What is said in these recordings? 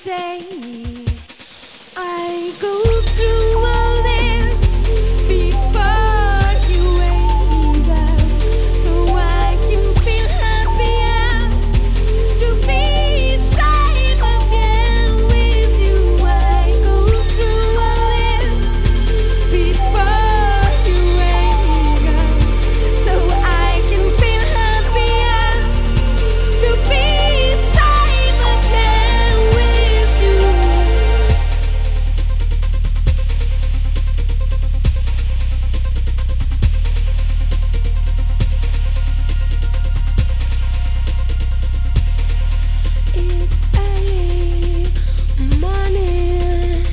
day. I go through all this before you wake up, so I can feel happier to be safe again with you. I go through all this before you wake up, so I can feel happier to be safe again with you. It's early morning.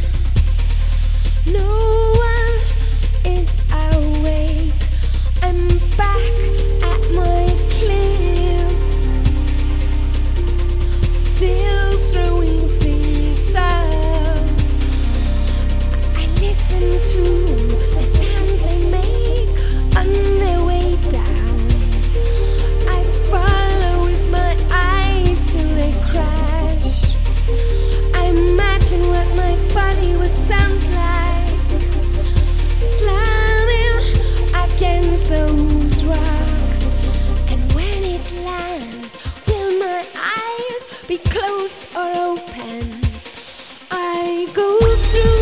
No one is awake. I'm back at my cliff, still throwing things up. I listen to the sounds they make on their way down. I follow with my eyes till they crash. I imagine what my body would sound like, slamming against those rocks. And when it lands, will my eyes be closed or open? I go through